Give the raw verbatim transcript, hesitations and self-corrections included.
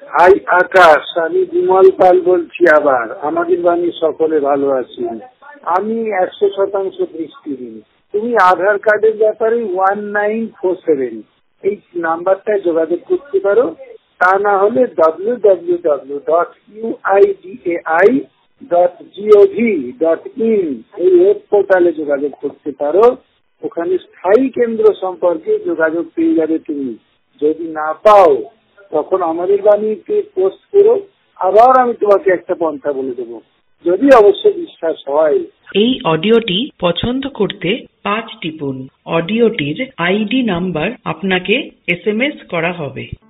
High আকাশ, আমি বিমল পাল বলছি। আবার আমাদের বাণী সকলে ভালো আছেন। আমি একশো শতাংশ দৃষ্টিহীন। তুমি আধার কার্ডের ব্যাপারে ওয়ান নাইন ফোর সেভেন এই নাম্বারটায় যোগাযোগ করতে পারো। তা না হলে W W W dot UIDAI dot gov dot in web ওয়েব পোর্টালে যোগাযোগ করতে পারো। ওখানে স্থায়ী কেন্দ্র সম্পর্কে যোগাযোগ পেয়ে যাবে তুমি। যদি না পাও তখন আমাদের বাণীতে পোস্ট করো, আবার আমি তোমাকে একটা পন্থা বলে দেবো, যদি অবশ্য বিশ্বাস হয়। এই অডিওটি পছন্দ করতে পাঁচ টিপুন। অডিওটির আইডি নাম্বার আপনাকে এস এম এস করা হবে।